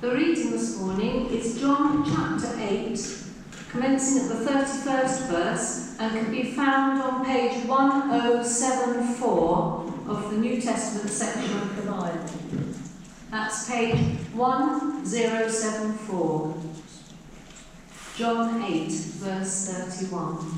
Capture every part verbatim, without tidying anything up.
The reading this morning is John chapter eight, commencing at the thirty-first verse, and can be found on page one oh seven four of the New Testament section of the Bible. That's page one oh seven four. John eight, verse thirty-one.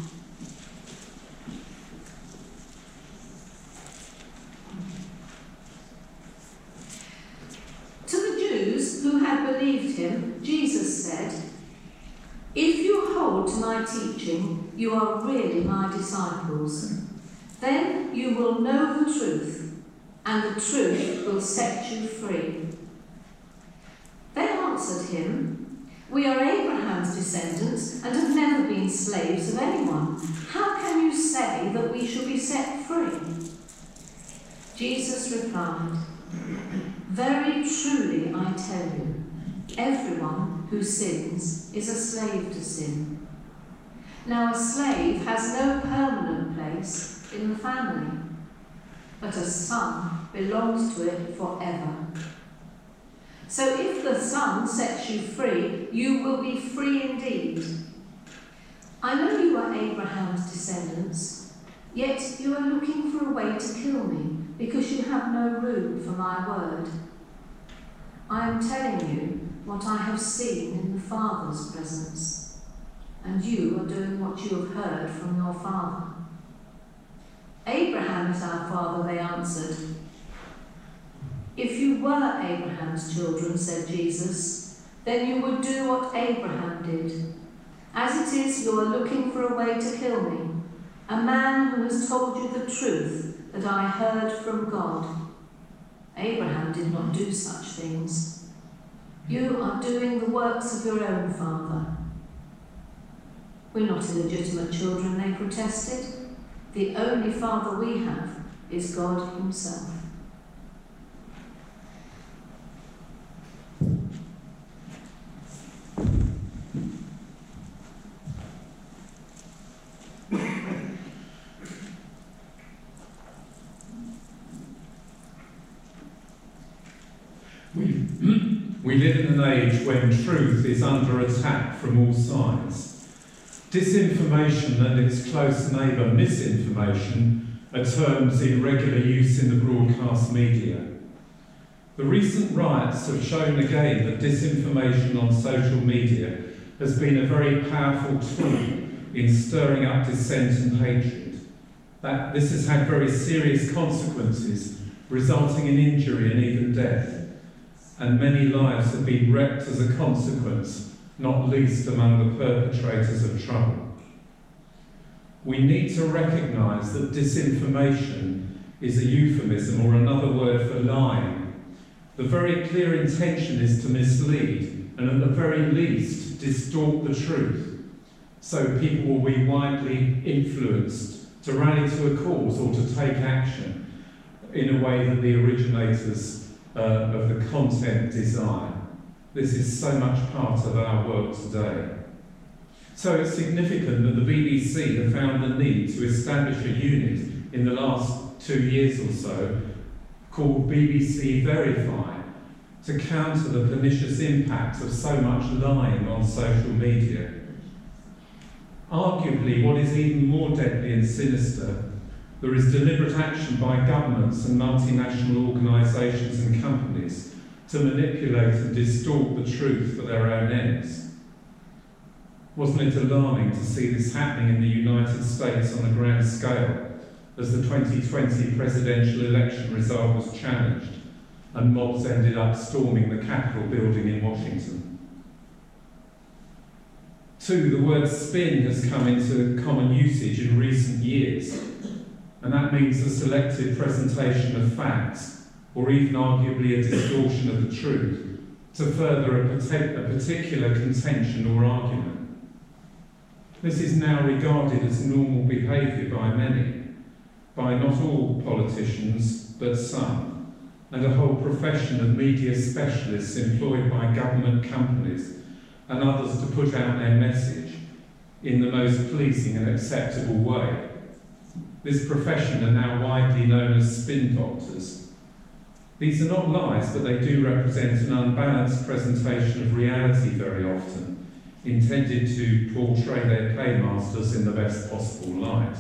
To the Jews who had believed him, Jesus said, "If you hold to my teaching, you are really my disciples. Then you will know the truth, and the truth will set you free." They answered him, "We are Abraham's descendants and have never been slaves of anyone. How can you say that we shall be set free?" Jesus replied, "Very truly I tell you, everyone who sins is a slave to sin. Now a slave has no permanent place in the family, but a son belongs to it forever. So if the Son sets you free, you will be free indeed. I know you are Abraham's descendants, yet you are looking for a way to kill me, because you have no room for my word. I am telling you what I have seen in the Father's presence, and you are doing what you have heard from your father." "Abraham is our father," they answered. "If you were Abraham's children," said Jesus, "then you would do what Abraham did. As it is, you are looking for a way to kill me, a man who has told you the truth that I heard from God. Abraham did not do such things. You are doing the works of your own father." "We're not illegitimate children," they protested. "The only father we have is God himself." We, we live in an age when truth is under attack from all sides. Disinformation and its close neighbour, misinformation, are terms in regular use in the broadcast media. The recent riots have shown again that disinformation on social media has been a very powerful tool in stirring up dissent and hatred. That this has had very serious consequences, resulting in injury and even death. And many lives have been wrecked as a consequence, not least among the perpetrators of trouble. We need to recognise that disinformation is a euphemism, or another word for lying. The very clear intention is to mislead and at the very least distort the truth, so people will be widely influenced to rally to a cause or to take action in a way that the originators Uh, of the content desire. This is so much part of our world today. So it's significant that the B B C have found the need to establish a unit in the last two years or so called B B C Verify to counter the pernicious impact of so much lying on social media. Arguably, what is even more deadly and sinister, there is deliberate action by governments and multinational organisations and companies to manipulate and distort the truth for their own ends. Wasn't it alarming to see this happening in the United States on a grand scale as the twenty twenty presidential election result was challenged and mobs ended up storming the Capitol building in Washington? Two, the word spin has come into common usage in recent years. And that means the selective presentation of facts, or even arguably a distortion of the truth, to further a, partic- a particular contention or argument. This is now regarded as normal behaviour by many, by not all politicians, but some, and a whole profession of media specialists employed by government companies and others to put out their message in the most pleasing and acceptable way. This profession are now widely known as spin doctors. These are not lies, but they do represent an unbalanced presentation of reality very often, intended to portray their paymasters in the best possible light.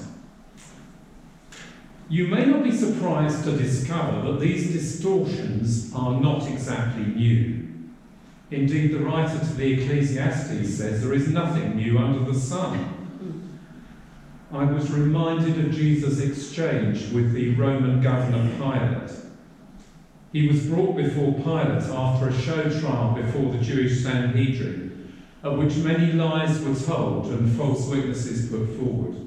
You may not be surprised to discover that these distortions are not exactly new. Indeed, the writer to the Ecclesiastes says there is nothing new under the sun. I was reminded of Jesus' exchange with the Roman governor Pilate. He was brought before Pilate after a show trial before the Jewish Sanhedrin, at which many lies were told and false witnesses put forward.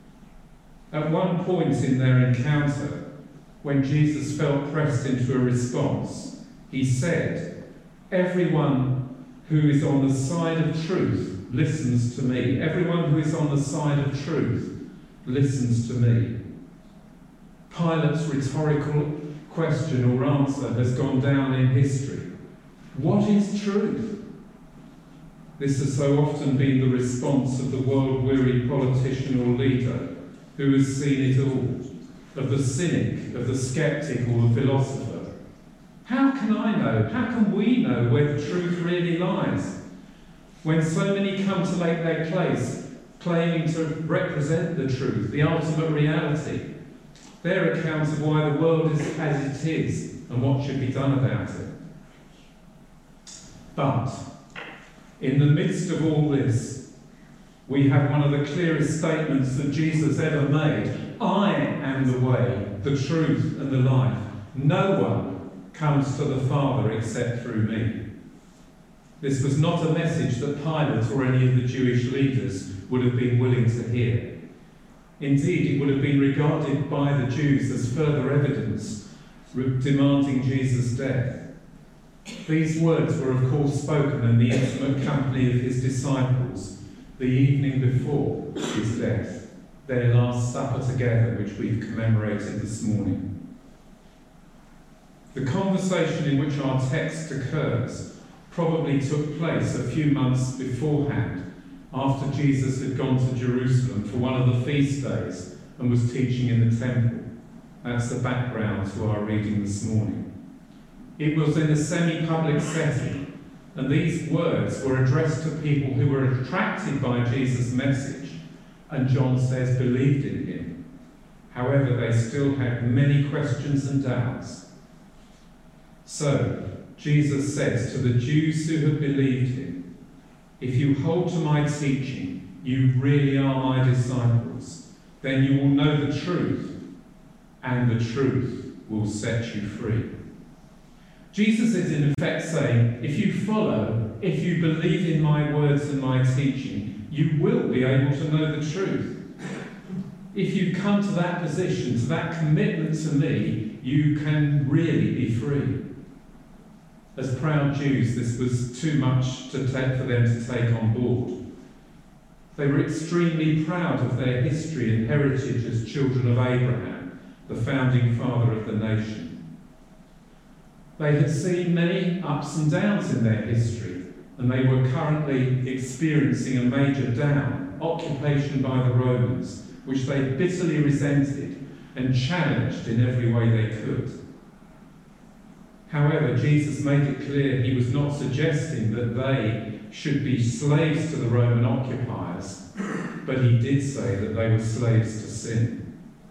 At one point in their encounter, when Jesus felt pressed into a response, he said, "Everyone who is on the side of truth listens to me. Everyone who is on the side of truth listens to me." Pilate's rhetorical question or answer has gone down in history. What is truth? This has so often been the response of the world-weary politician or leader who has seen it all, of the cynic, of the skeptic or the philosopher. How can I know, how can we know where the truth really lies? When so many come to make their place, claiming to represent the truth, the ultimate reality, their account of why the world is as it is and what should be done about it. But, in the midst of all this, we have one of the clearest statements that Jesus ever made. I am the way, the truth, and the life. No one comes to the Father except through me. This was not a message that Pilate or any of the Jewish leaders would have been willing to hear. Indeed, it would have been regarded by the Jews as further evidence demanding Jesus' death. These words were, of course, spoken in the intimate company of his disciples the evening before his death, their last supper together, which we've commemorated this morning. The conversation in which our text occurs probably took place a few months beforehand, after Jesus had gone to Jerusalem for one of the feast days and was teaching in the temple. That's the background to our reading this morning. It was in a semi-public setting, and these words were addressed to people who were attracted by Jesus' message, and John says believed in him. However, they still had many questions and doubts. So, Jesus says to the Jews who had believed him, "If you hold to my teaching, you really are my disciples. Then you will know the truth, and the truth will set you free." Jesus is in effect saying, if you follow, if you believe in my words and my teaching, you will be able to know the truth. If you come to that position, to that commitment to me, you can really be free. As proud Jews, this was too much to take for them to take on board. They were extremely proud of their history and heritage as children of Abraham, the founding father of the nation. They had seen many ups and downs in their history, and they were currently experiencing a major down, occupation by the Romans, which they bitterly resented and challenged in every way they could. However, Jesus made it clear he was not suggesting that they should be slaves to the Roman occupiers, but he did say that they were slaves to sin.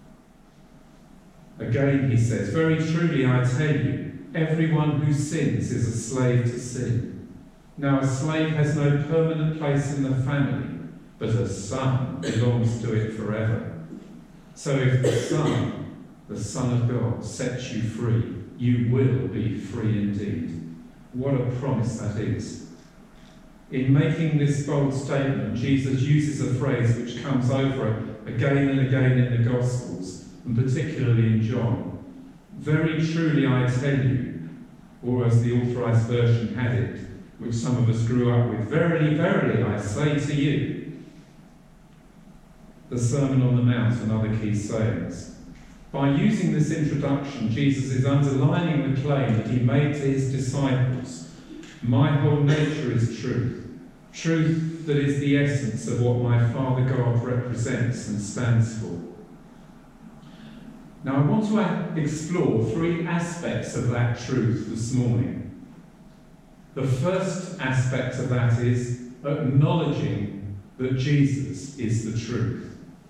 Again, he says, "Very truly I tell you, everyone who sins is a slave to sin. Now a slave has no permanent place in the family, but a son belongs to it forever. So if the Son, the Son of God, sets you free, you will be free indeed." What a promise that is. In making this bold statement, Jesus uses a phrase which comes over again and again in the Gospels, and particularly in John. "Very truly I tell you," or as the Authorised Version had it, which some of us grew up with, "Verily, verily, I say to you." The Sermon on the Mount and other key sayings. By using this introduction, Jesus is underlining the claim that he made to his disciples, "My whole nature is truth, truth that is the essence of what my Father God represents and stands for." Now I want to explore three aspects of that truth this morning. The first aspect of that is acknowledging that Jesus is the truth.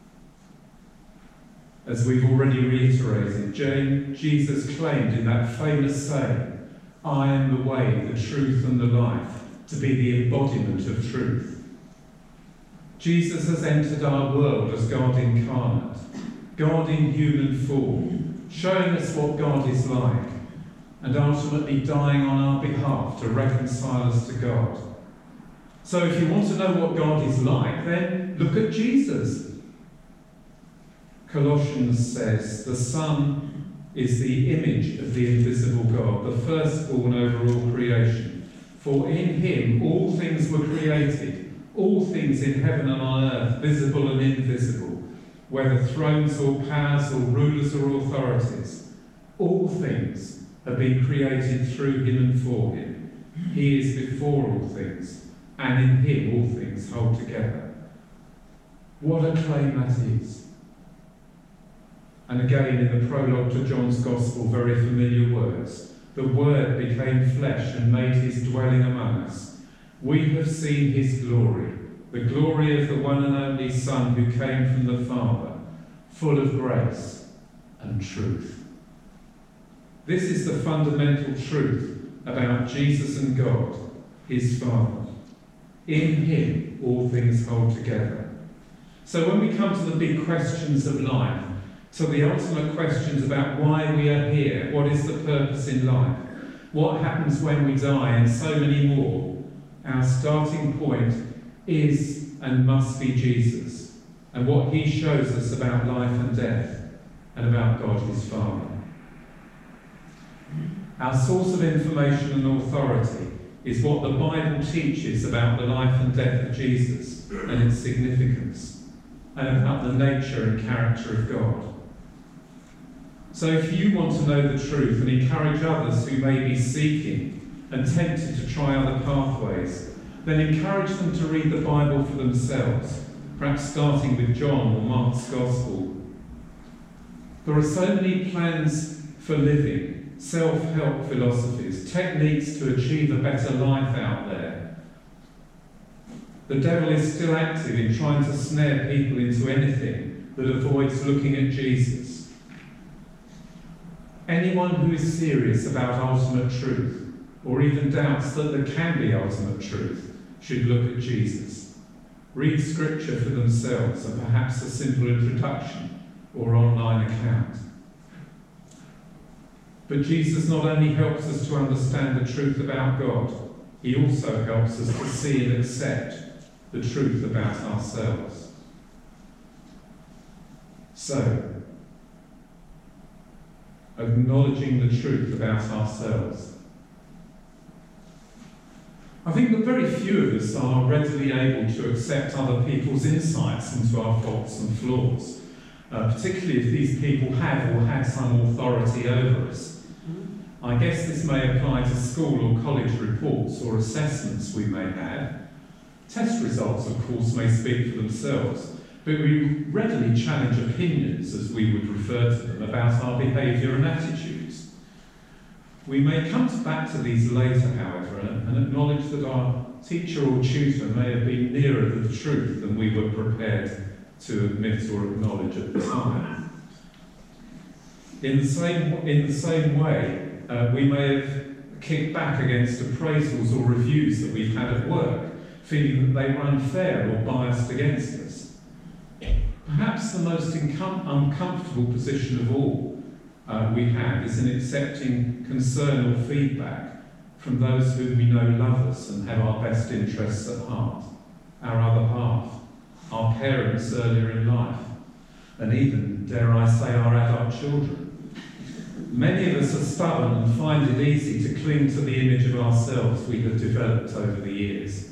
As we've already reiterated, Jesus claimed in that famous saying, "I am the way, the truth and the life," to be the embodiment of truth. Jesus has entered our world as God incarnate, God in human form, showing us what God is like, and ultimately dying on our behalf to reconcile us to God. So if you want to know what God is like, then look at Jesus. Colossians says, "The Son is the image of the invisible God, the firstborn over all creation. For in him all things were created, all things in heaven and on earth, visible and invisible, whether thrones or powers or rulers or authorities. All things have been created through him and for him. He is before all things, and in him all things hold together." What a claim that is. And again in the prologue to John's Gospel, very familiar words. "The Word became flesh and made his dwelling among us. We have seen his glory, the glory of the one and only Son who came from the Father, full of grace and truth." This is the fundamental truth about Jesus and God, his Father. In him all things hold together. So when we come to the big questions of life, so the ultimate questions about why we are here, what is the purpose in life, what happens when we die, and so many more, our starting point is and must be Jesus, and what he shows us about life and death, and about God his Father. Our source of information and authority is what the Bible teaches about the life and death of Jesus and its significance, and about the nature and character of God. So if you want to know the truth and encourage others who may be seeking and tempted to try other pathways, then encourage them to read the Bible for themselves, perhaps starting with John or Mark's Gospel. There are so many plans for living, self-help philosophies, techniques to achieve a better life out there. The devil is still active in trying to snare people into anything that avoids looking at Jesus. Anyone who is serious about ultimate truth, or even doubts that there can be ultimate truth, should look at Jesus. Read scripture for themselves, and perhaps a simple introduction or online account. But Jesus not only helps us to understand the truth about God, he also helps us to see and accept the truth about ourselves. So, acknowledging the truth about ourselves. I think that very few of us are readily able to accept other people's insights into our faults and flaws, uh, particularly if these people have or had some authority over us. I guess this may apply to school or college reports or assessments we may have. Test results, of course, may speak for themselves, but we readily challenge opinions, as we would refer to them, about our behaviour and attitudes. We may come back to these later, however, and acknowledge that our teacher or tutor may have been nearer the truth than we were prepared to admit or acknowledge at the time. In the same, in the same way, uh, we may have kicked back against appraisals or reviews that we've had at work, feeling that they were unfair or biased against us. Perhaps the most incom- uncomfortable position of all uh, we have is in accepting concern or feedback from those whom we know love us and have our best interests at heart, our other half, our parents earlier in life, and even, dare I say, our adult children. Many of us are stubborn and find it easy to cling to the image of ourselves we have developed over the years.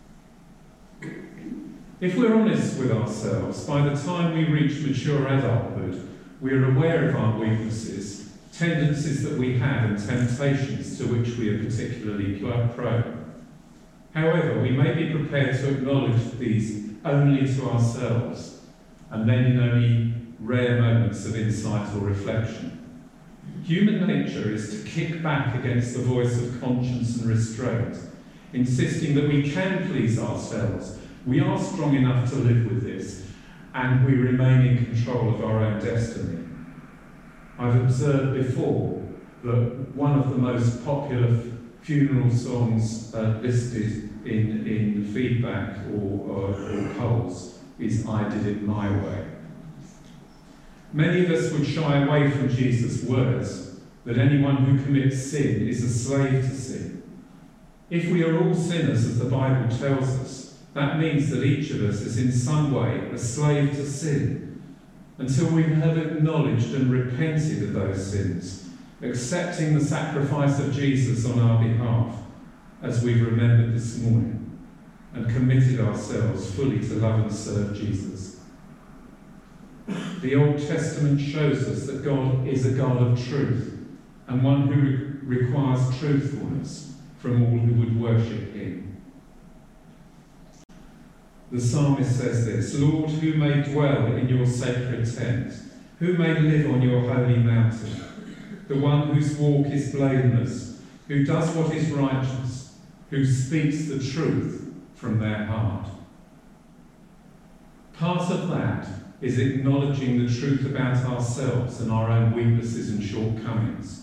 If we're honest with ourselves, by the time we reach mature adulthood, we are aware of our weaknesses, tendencies that we have, and temptations to which we are particularly prone. However, we may be prepared to acknowledge these only to ourselves, and then in only rare moments of insight or reflection. Human nature is to kick back against the voice of conscience and restraint, insisting that we can please ourselves, we are strong enough to live with this, and we remain in control of our own destiny. I've observed before that one of the most popular funeral songs uh, listed in, in feedback or, or, or polls is "I Did It My Way." Many of us would shy away from Jesus' words that anyone who commits sin is a slave to sin. If we are all sinners, as the Bible tells us, that means that each of us is in some way a slave to sin, until we have acknowledged and repented of those sins, accepting the sacrifice of Jesus on our behalf, as we've remembered this morning, and committed ourselves fully to love and serve Jesus. The Old Testament shows us that God is a God of truth, and one who re- requires truthfulness from all who would worship him. The psalmist says this: "Lord, who may dwell in your sacred tent? Who may live on your holy mountain? The one whose walk is blameless, who does what is righteous, who speaks the truth from their heart." Part of that is acknowledging the truth about ourselves and our own weaknesses and shortcomings.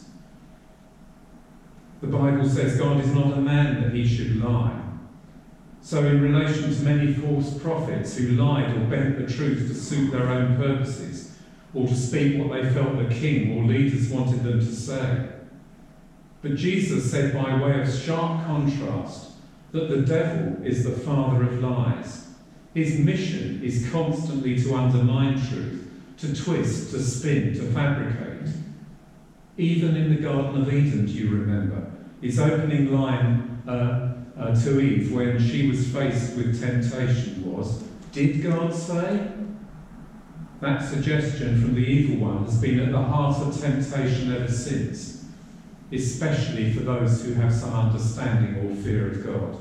The Bible says God is not a man that he should lie. So in relation to many false prophets who lied or bent the truth to suit their own purposes, or to speak what they felt the king or leaders wanted them to say. But Jesus said, by way of sharp contrast, that the devil is the father of lies. His mission is constantly to undermine truth, to twist, to spin, to fabricate. Even in the Garden of Eden, do you remember? His opening line uh, uh, to Eve when she was faced with temptation was, "Did God say?" That suggestion from the evil one has been at the heart of temptation ever since, especially for those who have some understanding or fear of God.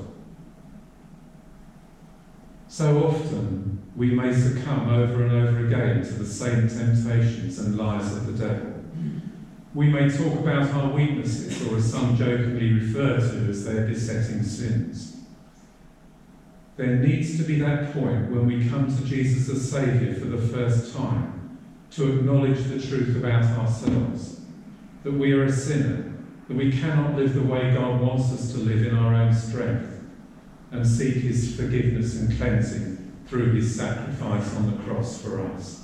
So often we may succumb over and over again to the same temptations and lies of the devil. We may talk about our weaknesses, or as some jokingly refer to as their besetting sins. There needs to be that point when we come to Jesus as Saviour for the first time, to acknowledge the truth about ourselves, that we are a sinner, that we cannot live the way God wants us to live in our own strength, and seek his forgiveness and cleansing through his sacrifice on the cross for us.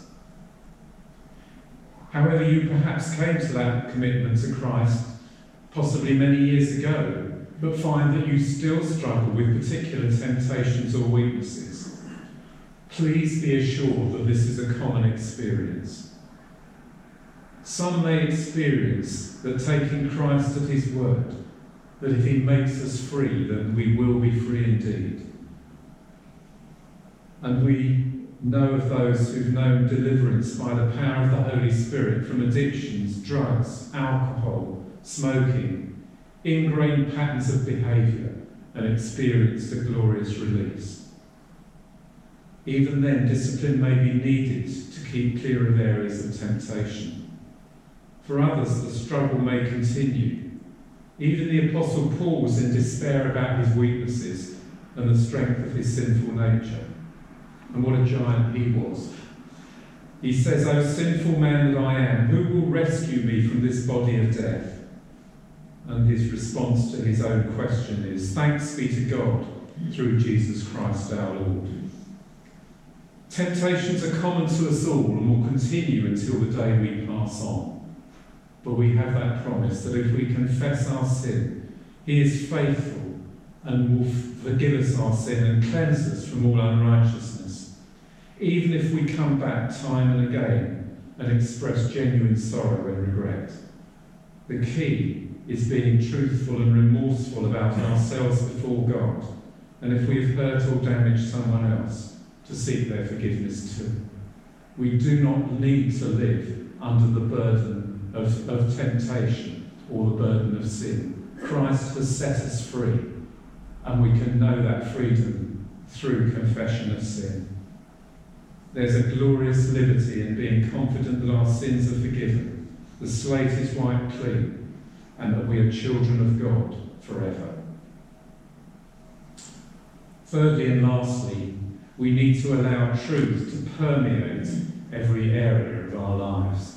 However, you perhaps came to that commitment to Christ possibly many years ago, but find that you still struggle with particular temptations or weaknesses. Please be assured that this is a common experience. Some may experience that taking Christ at his word, that if he makes us free, then we will be free indeed. And we know of those who've known deliverance by the power of the Holy Spirit from addictions, drugs, alcohol, smoking, ingrained patterns of behaviour, and experienced a glorious release. Even then, discipline may be needed to keep clear of areas of temptation. For others, the struggle may continue. Even the Apostle Paul was in despair about his weaknesses and the strength of his sinful nature. And what a giant he was. He says, "O sinful man that I am, who will rescue me from this body of death?" And his response to his own question is, "Thanks be to God through Jesus Christ our Lord." Temptations are common to us all and will continue until the day we pass on. But we have that promise that if we confess our sin, he is faithful and will forgive us our sin and cleanse us from all unrighteousness, even if we come back time and again and express genuine sorrow and regret. The key is being truthful and remorseful about ourselves before God, and if we have hurt or damaged someone else, to seek their forgiveness too. We do not need to live under the burden Of, of temptation or the burden of sin. Christ has set us free, and we can know that freedom through confession of sin. There's a glorious liberty in being confident that our sins are forgiven, the slate is wiped clean, and that we are children of God forever. Thirdly and lastly, we need to allow truth to permeate every area of our lives.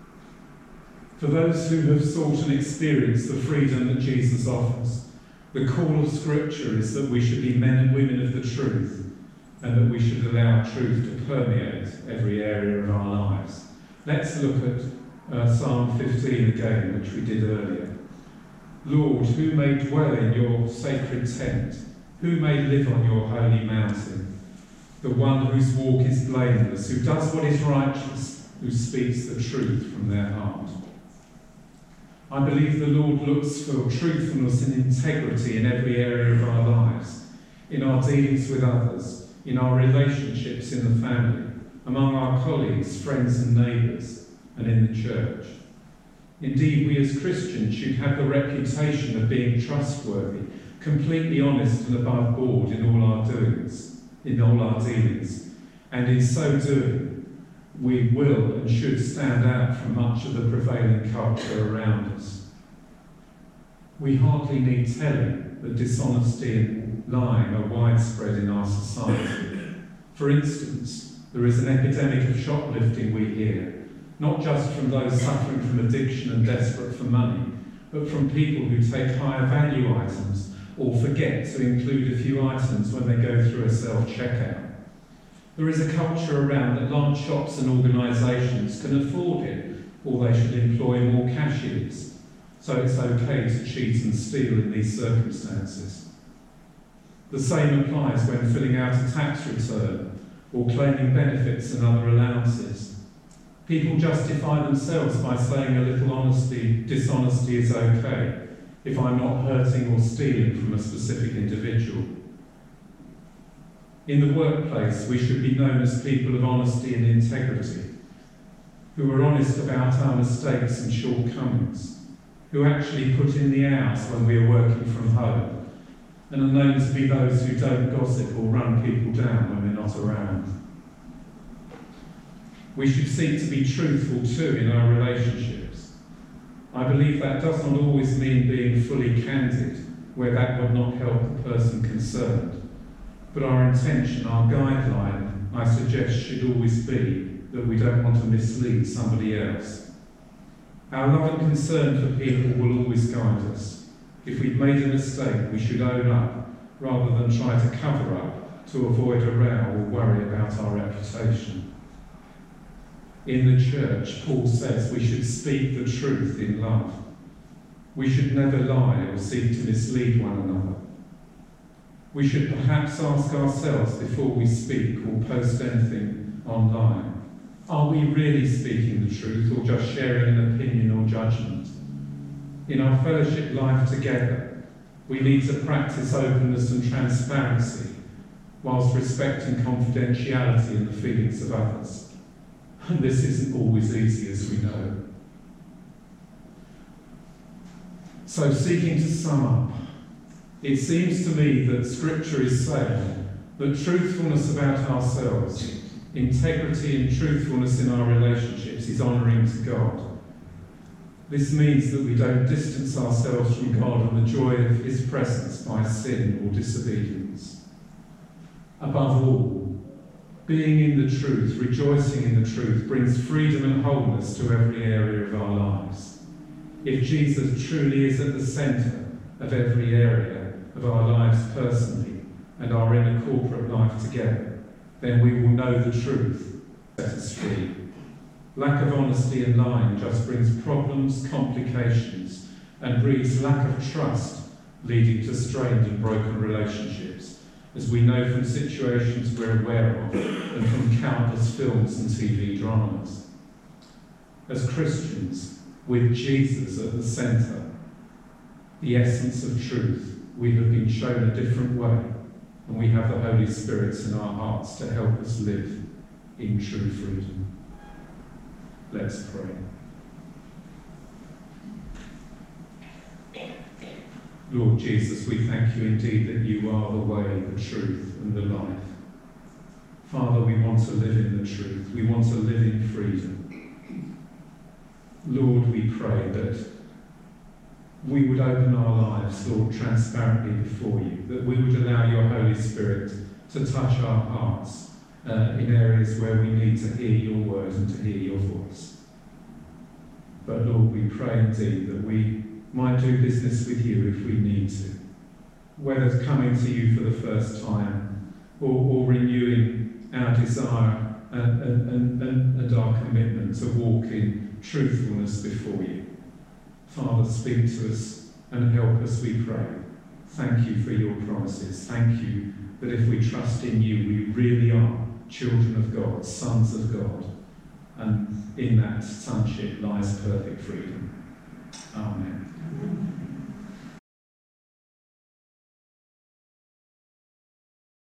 For those who have sought and experienced the freedom that Jesus offers, the call of Scripture is that we should be men and women of the truth, and that we should allow truth to permeate every area of our lives. Let's look at uh, Psalm fifteen again, which we did earlier. Lord, who may dwell in your sacred tent? Who may live on your holy mountain? The one whose walk is blameless, who does what is righteous, who speaks the truth from their heart. I believe the Lord looks for truthfulness and integrity in every area of our lives, in our dealings with others, in our relationships in the family, among our colleagues, friends and neighbours, and in the church. Indeed, we as Christians should have the reputation of being trustworthy, completely honest and above board in all our doings, in all our dealings, and in so doing, we will and should stand out from much of the prevailing culture around us. We hardly need telling that dishonesty and lying are widespread in our society. For instance, there is an epidemic of shoplifting we hear, not just from those suffering from addiction and desperate for money, but from people who take higher value items or forget to include a few items when they go through a self-checkout. There is a culture around that large shops and organisations can afford it, or they should employ more cashiers, so it's okay to cheat and steal in these circumstances. The same applies when filling out a tax return or claiming benefits and other allowances. People justify themselves by saying a little honesty, dishonesty is okay if I'm not hurting or stealing from a specific individual. In the workplace, we should be known as people of honesty and integrity, who are honest about our mistakes and shortcomings, who actually put in the hours when we are working from home, and are known to be those who don't gossip or run people down when they're not around. We should seek to be truthful too in our relationships. I believe that does not always mean being fully candid, where that would not help the person concerned. But our intention, our guideline, I suggest, should always be that we don't want to mislead somebody else. Our love and concern for people will always guide us. If we've made a mistake, we should own up, rather than try to cover up to avoid a row or worry about our reputation. In the church, Paul says we should speak the truth in love. We should never lie or seek to mislead one another. We should perhaps ask ourselves before we speak or post anything online, are we really speaking the truth or just sharing an opinion or judgment? In our fellowship life together, we need to practice openness and transparency whilst respecting confidentiality and the feelings of others. And this isn't always easy, as we know. So, seeking to sum up, it seems to me that Scripture is saying that truthfulness about ourselves, integrity and truthfulness in our relationships is honouring to God. This means that we don't distance ourselves from God and the joy of His presence by sin or disobedience. Above all, being in the truth, rejoicing in the truth, brings freedom and wholeness to every area of our lives. If Jesus truly is at the centre of every area of our lives personally and our inner corporate life together, then we will know the truth, set us free. Lack of honesty and lying just brings problems, complications, and breeds lack of trust, leading to strained and broken relationships, as we know from situations we're aware of and from countless films and T V dramas. As Christians, with Jesus at the centre, the essence of truth, we have been shown a different way, and we have the Holy Spirit in our hearts to help us live in true freedom. Let's pray. Lord Jesus, we thank you indeed that you are the way, the truth, and the life. Father, we want to live in the truth. We want to live in freedom. Lord, we pray that we would open our lives, Lord, transparently before you, that we would allow your Holy Spirit to touch our hearts uh, in areas where we need to hear your word and to hear your voice. But Lord, we pray indeed that we might do business with you if we need to, whether it's coming to you for the first time or, or renewing our desire and, and, and, and our commitment to walk in truthfulness before you. Father, speak to us and help us, we pray. Thank you for your promises. Thank you that if we trust in you, we really are children of God, sons of God. And in that sonship lies perfect freedom. Amen.